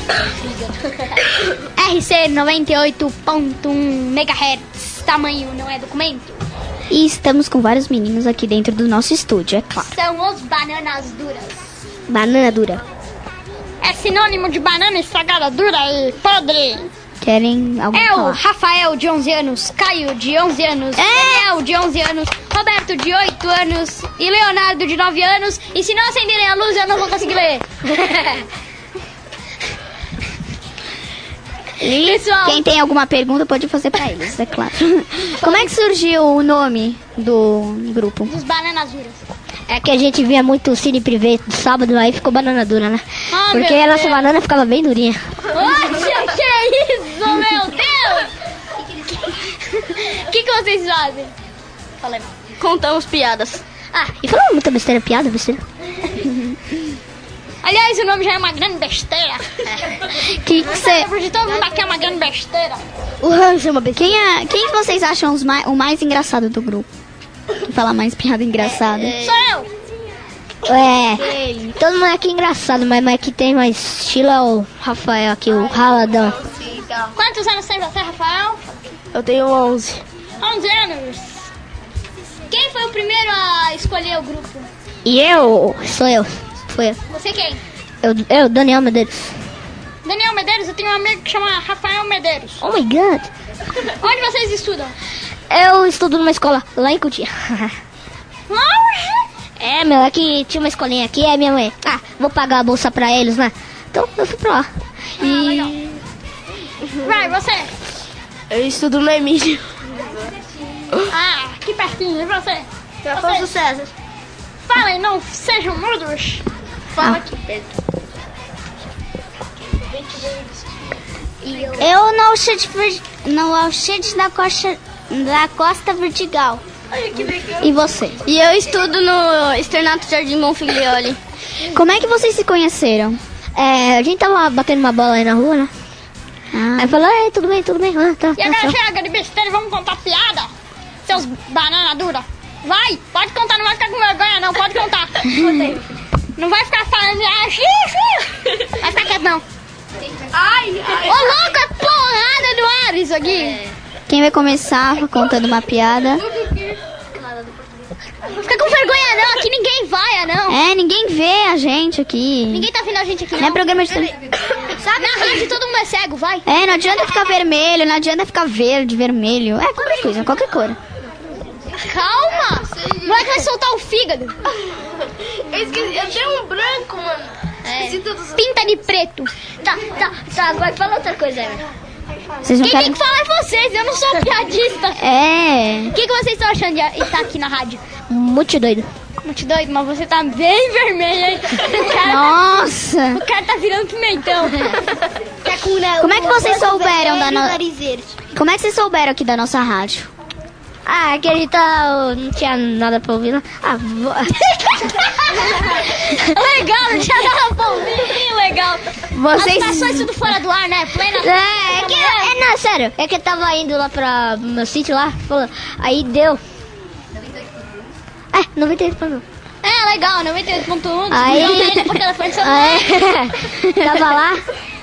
RC 98.1 MHz, tamanho não é documento. E estamos com vários meninos aqui dentro do nosso estúdio, é claro. São os bananas duras. Banana dura. É sinônimo de banana estragada, dura e podre. Querem algum Eu, falar? Rafael, de 11 anos, Caio, de 11 anos, Daniel, de 11 anos, Roberto, de 8 anos e Leonardo, de 9 anos. E se não acenderem a luz, eu não vou conseguir ler. Pessoal, Quem tem alguma pergunta pode fazer pra eles, é claro. Como é que surgiu o nome do grupo? dos bananas duras. É que a gente via muito cine privê do sábado, aí ficou banana dura, né? Ah, Porque meu a nossa Deus. banana ficava bem durinha. Poxa, que é isso, meu Deus! O que vocês fazem? Falei. Contamos piadas. E falou muita besteira, piada, besteira. Aliás, o nome já é uma grande besteira. Que você... Porque todo mundo aqui é uma grande besteira. O rancho é uma besteira. Quem vocês acham o mais engraçado do grupo? Que fala mais piada engraçada. Sou eu. Todo mundo aqui é engraçado, mas que tem mais estilo é o Rafael aqui, o raladão. Quantos anos tem você, Rafael? Eu tenho 11. 11 anos. Quem foi o primeiro a escolher o grupo? E eu, sou eu. Foi eu. Você quem? Eu, Daniel Medeiros. Daniel Medeiros, eu tenho um amigo que chama Rafael Medeiros. Oh my god. Onde vocês estudam? Eu estudo numa escola lá em Cotia. É, meu, é que tinha uma escolinha aqui, aí minha mãe, vou pagar a bolsa pra eles, né? Então eu fui pra lá. Legal. Vai, você. Eu estudo no Emílio. Ah, aqui pertinho. E você? Afonso César. Falem, não sejam mudos. Fala aqui perto. Eu no Alchede da Costa Vertigal. Olha que legal. E você? E eu estudo no Externato Jardim Monfilioli. Como é que vocês se conheceram? A gente tava batendo uma bola aí na rua, né? Aí falou, tudo bem, tá. E agora chega de besteira e vamos contar piada? Seus banana dura. Vai, pode contar, não vai ficar com vergonha não, pode contar. Não vai ficar falando, vai ficar quieto não. Ô louco, é porrada no ar isso aqui. Quem vai começar contando uma piada? Não fica com vergonha não, aqui ninguém vai, não. Ninguém vê a gente aqui. Ninguém tá vendo a gente aqui Não é não. programa de... Sabe, na rádio todo mundo é cego, vai. Não adianta ficar vermelho, não adianta ficar verde, vermelho. Qualquer coisa, qualquer cor. Calma, o moleque vai soltar o fígado. Eu esqueci, eu tenho um branco, mano. Esqueci todos os... Pinta de preto. Tá, agora fala outra coisa, Emerson. Vocês não Quem tem querem... que falar é vocês, eu não sou piadista. O que vocês estão achando de estar aqui na rádio? Muito doido. Muito doido, mas você tá bem vermelho, hein? Nossa! O cara tá virando pimentão. Como é que vocês souberam da nossa... Como é que vocês souberam aqui da nossa rádio? É que a gente não tinha nada pra ouvir, né? Legal, não tinha nada pra ouvir, legal. Vocês... As pessoas tudo fora do ar, né? Plena... Não, sério, é que eu tava indo lá pra meu sítio lá, aí deu. 98,1. Legal, 98.1. Aí- Aí... por telefone celular. Tava lá.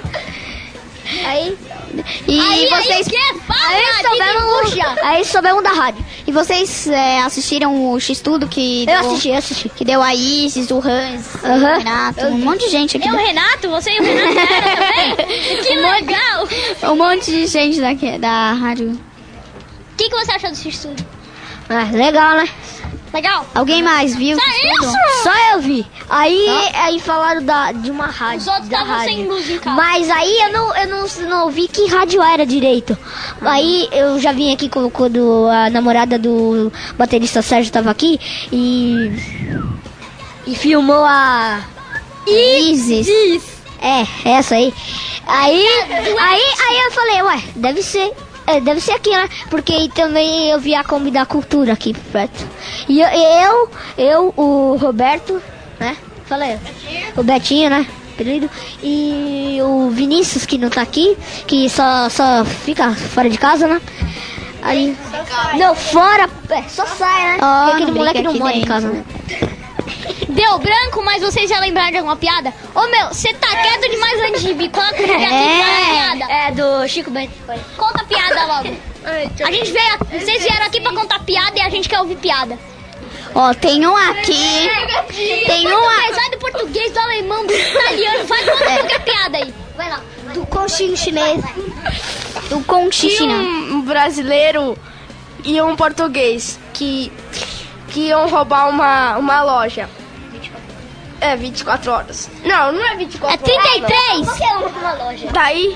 Aí vocês... o quê? Fala, Aí soubemos da rádio. E vocês assistiram o X-Tudo que... Eu assisti. Que deu a Isis, o Hans, o Aham. Renato, um monte de gente aqui. Eu, Renato, você e o Renato era também? Que legal. Um monte de gente da rádio. O que você achou desse estudo? Legal, né? Legal? Alguém mais viu? Só X-Tudo? isso? Só eu vi. Aí falaram de uma rádio. Os outros da estavam rádio. sem luz em casa. Mas aí eu não ouvi que rádio era direito. Aí eu já vim aqui quando a namorada do baterista Sérgio tava aqui e filmou a Isis. essa aí. Aí eu falei, deve ser aqui, né? Porque também eu vi a Kombi da Cultura aqui perto. E eu, o Roberto, né? Falei, o Betinho, né? Apelido. E o Vinícius, que não tá aqui, que só fica fora de casa, né? Aí. Não, fora, só sai, né? Oh, Porque aquele não moleque brinca não aqui mora em dentro. casa, né? Deu branco, mas vocês já lembraram de alguma piada? Ô meu, você tá quieto demais antes de vir. Conta aqui a piada. É do Chico Bento. Conta a piada logo. A gente veio, vocês vieram aqui pra contar piada e a gente quer ouvir piada. Ó, tem um aqui. Tem um Mas vai do português, do alemão, do italiano. Vai contar qualquer piada aí. Vai lá. Do conchinho chinês. do Conchina. Um brasileiro e um português que iam roubar uma loja. É 24 horas. Não é 24 É 33. Qualquer uma loja.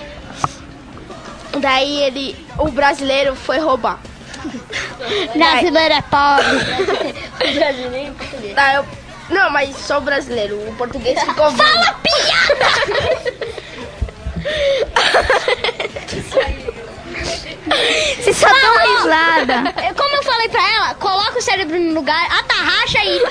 Daí o brasileiro foi roubar. Brasileiro é pobre. Brasileiro e português. Não, mas só o brasileiro. O português ficou... Fala piada! Vocês só dão risada. Como eu falei pra ela, coloca o cérebro no lugar, atarracha e...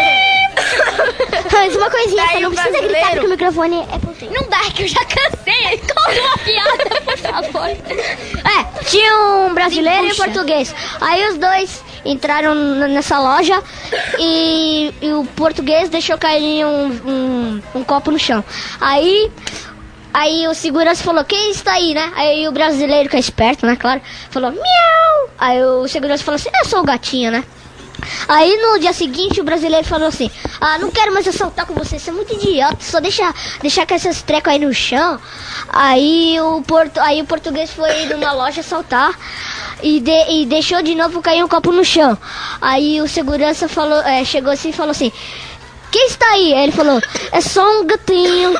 Mas uma coisinha, Daí você não o precisa gritar brasileiro- porque o microfone é potente. Não dá, que eu já cansei. Conta uma piada, por favor. Tinha um brasileiro e um Puxa. português. Aí os dois entraram nessa loja e o português deixou cair um copo no chão. Aí o segurança falou, quem está aí, né? Aí o brasileiro, que é esperto, né, claro, falou, miau. Aí o segurança falou assim, eu sou o gatinho, né? Aí no dia seguinte o brasileiro falou assim, não quero mais assaltar com você, você é muito idiota, só deixar com esses trecos aí no chão. Aí o português foi numa loja assaltar e deixou de novo cair um copo no chão. Aí o segurança falou, chegou assim e falou assim, quem está aí? Aí ele falou, é só um gatinho.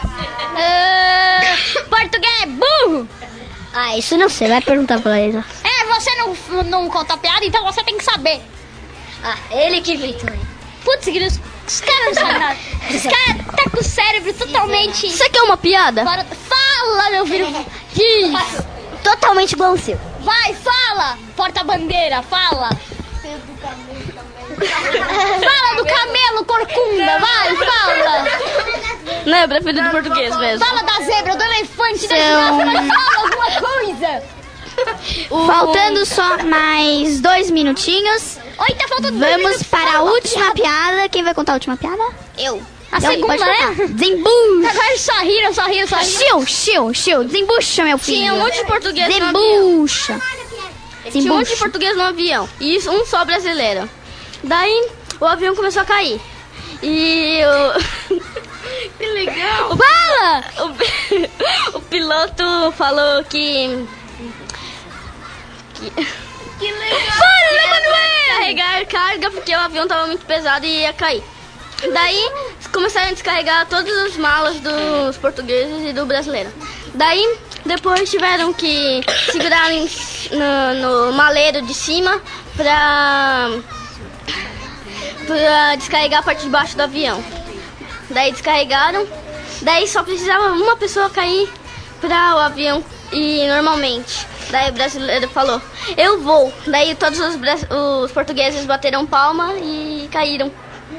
Português burro. Isso não sei, vai perguntar pra ele. Você não conta piada, então você tem que saber. Ele que inventou. Putz, os caras não sabem nada. Os caras tá com o cérebro totalmente... Você quer uma piada? Fala, meu filho. Diz. Totalmente igual o seu. Vai, fala. Porta-bandeira, fala. Fala do camelo, corcunda. Vai, fala. Não, eu prefiro do português mesmo. Fala da zebra, do elefante, da girafa. Mas fala alguma coisa. Faltando só mais 2 minutinhos. Oi, tá faltando 2 Vamos minutos. para a última piada. Quem vai contar a última piada? Eu. A Então, segunda, pode contar. né? Desembucha. Agora só riram. Chiu. Desembucha, meu filho. Tinha um monte de português no avião. Desembucha. Tinha um monte de português no avião. E isso, um só brasileiro. Daí o avião começou a cair. E o... Que legal. Fala! O piloto falou que legal. carregar carga porque o avião tava muito pesado e ia cair. Daí começaram a descarregar todas as malas dos portugueses e do brasileiro. Daí depois tiveram que segurar no maleiro de cima pra descarregar a parte de baixo do avião. Daí descarregaram, daí só precisava uma pessoa cair para o avião ir normalmente. Daí o brasileiro falou, eu vou. Daí todos os portugueses bateram palma e caíram.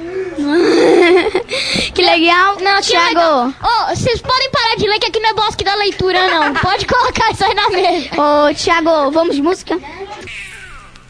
Que legal. Não, que Thiago. legal. Vocês podem parar de ler que aqui não é bosque da leitura, não. Pode colocar isso aí na mesa. Ô, Thiago, vamos de música?